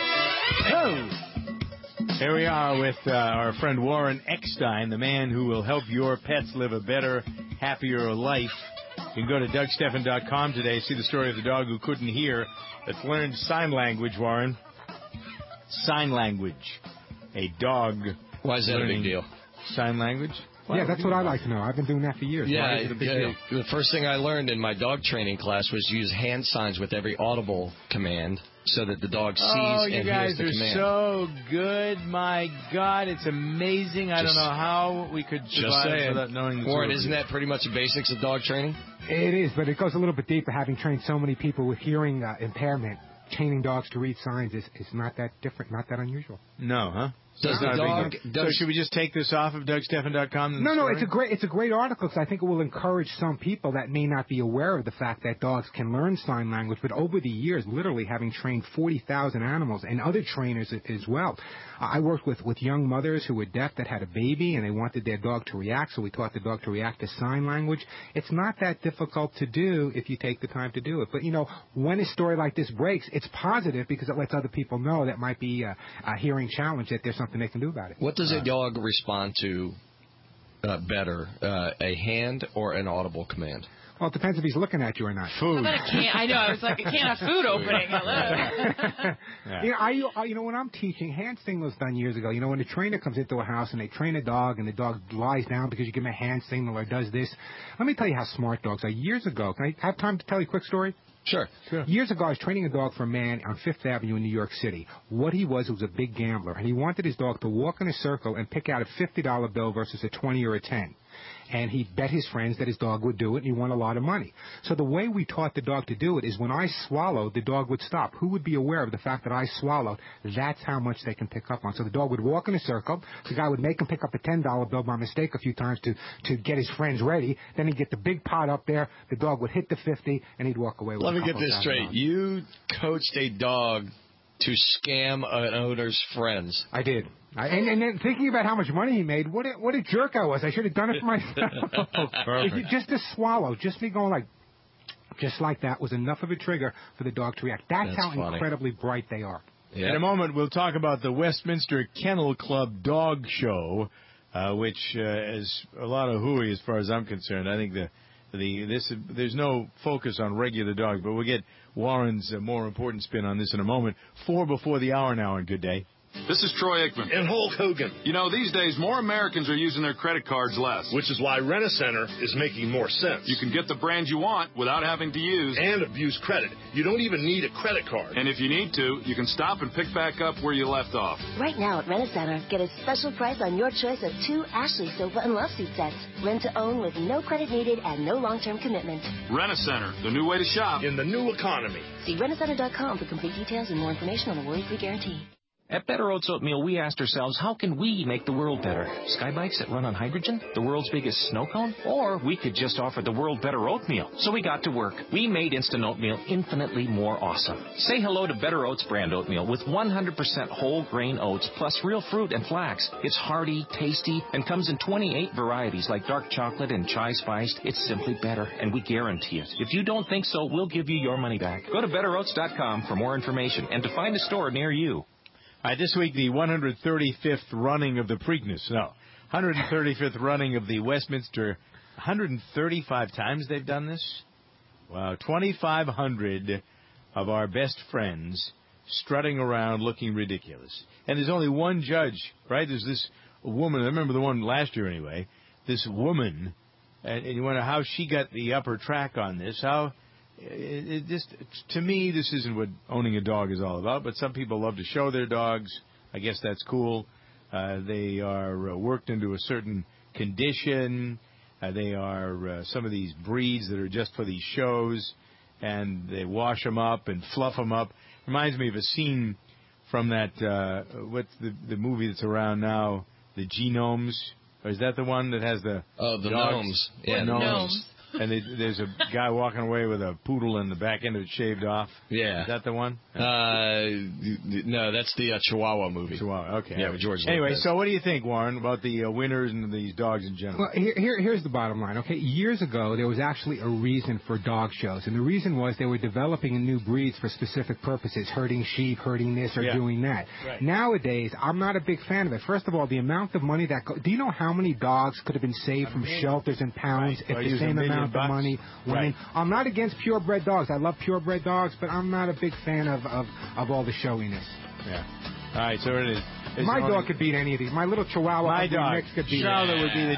Oh. Here we are with uh, our friend Warren Eckstein, the man who will help your pets live a better, happier life. You can go to Doug Stephan dot com today, see the story of the dog who couldn't hear, that's learned sign language, Warren. Sign language. A dog. Why is that a big deal? Sign language? Yeah, that's what I like to know. I've been doing that for years. Why Yeah, is it a big yeah, deal? the first thing I learned in my dog training class was use hand signs with every audible command so that the dog sees Oh, and you hears guys the are command. so good. My God, it's amazing. I Just- don't know how we could Just survive saying. without knowing the Warren, two of isn't you. that pretty much the basics of dog training? It is, but it goes a little bit deeper. Having trained so many people with hearing uh, impairment, training dogs to read signs is, is not that different, not that unusual. No, huh? Does It's the not a big dog- deal. does- So should we just take this off of Doug Stephan dot com? No, no, it's a great it's a great article because I think it will encourage some people that may not be aware of the fact that dogs can learn sign language. But over the years, literally having trained forty thousand animals and other trainers a- as well, I worked with, with young mothers who were deaf that had a baby and they wanted their dog to react, so we taught the dog to react to sign language. It's not that difficult to do if you take the time to do it. But, you know, when a story like this breaks, it's positive because it lets other people know that might be a, a hearing challenge that there's something they can do about it. What does a dog respond to uh, better, uh, a hand or an audible command? Well, it depends if he's looking at you or not. How about a can? I know. I was like a can of food opening. Hello. You know, I, I, you know, when I'm teaching, hand signal was done years ago. You know, when a trainer comes into a house and they train a dog and the dog lies down because you give him a hand signal or does this. Let me tell you how smart dogs are. Years ago, can I have time to tell you a quick story? Sure. sure. Years ago, I was training a dog for a man on Fifth Avenue in New York City. What he was was a big gambler, and he wanted his dog to walk in a circle and pick out a fifty dollar bill versus a twenty or a ten. And he bet his friends that his dog would do it, and he won a lot of money. So the way we taught the dog to do it is when I swallowed, the dog would stop. Who would be aware of the fact that I swallowed? That's how much they can pick up on. So the dog would walk in a circle. The guy would make him pick up a ten dollar bill by mistake a few times to, to get his friends ready. Then he'd get the big pot up there. The dog would hit the fifty, and he'd walk away with Let a me get couple this of straight. dollars. You coached a dog to scam an owner's friends. I did. I, and, and then thinking about how much money he made, what a, what a jerk I was. I should have done it for myself. If you- just to swallow, just me going like, just like that was enough of a trigger for the dog to react. That's, That's how funny. incredibly bright they are. In a moment, we'll talk about the Westminster Kennel Club Dog Show, uh, which uh, is a lot of hooey as far as I'm concerned. I think the the this there's no focus on regular dogs, but we'll get Warren's uh, more important spin on this in a moment. Four before the hour now, and good day. This is Troy Aikman. And Hulk Hogan. You know, these days, more Americans are using their credit cards less. Which is why Rent-A-Center is making more sense. You can get the brand you want without having to use... and abuse credit. You don't even need a credit card. And if you need to, you can stop and pick back up where you left off. Right now at Rent-A-Center, get a special price on your choice of two Ashley sofa and love seat sets. Rent to own with no credit needed and no long-term commitment. Rent-A-Center, the new way to shop in the new economy. See rent a center dot com for complete details and more information on the worry-free guarantee. At Better Oats Oatmeal, we asked ourselves, how can we make the world better? Skybikes that run on hydrogen? The world's biggest snow cone? Or we could just offer the world better oatmeal. So we got to work. We made instant oatmeal infinitely more awesome. Say hello to Better Oats brand oatmeal with one hundred percent whole grain oats plus real fruit and flax. It's hearty, tasty, and comes in twenty-eight varieties like dark chocolate and chai spiced. It's simply better, and we guarantee it. If you don't think so, we'll give you your money back. Go to better oats dot com for more information and to find a store near you. All right, this week, the one hundred thirty-fifth running of the Preakness. No, one hundred thirty-fifth running of the Westminster. one hundred thirty-five times they've done this? Wow, twenty-five hundred of our best friends strutting around looking ridiculous. And there's only one judge, right? There's this woman, I remember the one last year anyway, this woman, and, and you wonder how she got the upper track on this, how... It, it just, to me, this isn't what owning a dog is all about, but some people love to show their dogs. I guess that's cool. Uh, they are uh, worked into a certain condition. Uh, they are uh, some of these breeds that are just for these shows, and they wash them up and fluff them up. Reminds me of a scene from that, uh, what's the, the movie that's around now, The Genomes? Or is that the one that has the Oh, the dogs? gnomes. Yeah, gnomes. gnomes. And they, there's a guy walking away with a poodle and the back end of it shaved off. Yeah. Is that the one? Uh, no, that's the uh, Chihuahua movie. Chihuahua, okay. Yeah, with George Anyway, Lopez. so what do you think, Warren, about the uh, winners and these dogs in general? Well, here, here, here's the bottom line, okay? Years ago, there was actually a reason for dog shows, and the reason was they were developing new breeds for specific purposes, herding sheep, herding this, or Yeah. doing that. Right. Nowadays, I'm not a big fan of it. First of all, the amount of money that... Go- do you know how many dogs could have been saved from shelters and pounds Right. if Well, the use a same million amount bucks. of money went Right. in? I'm not against purebred dogs. I love purebred dogs, but I'm not a big fan of, of, of all the showiness. Yeah. All right, so it is. It's My only- dog could beat any of these. My little Chihuahua My ugly dog, mix could beat Charlotte it. would be the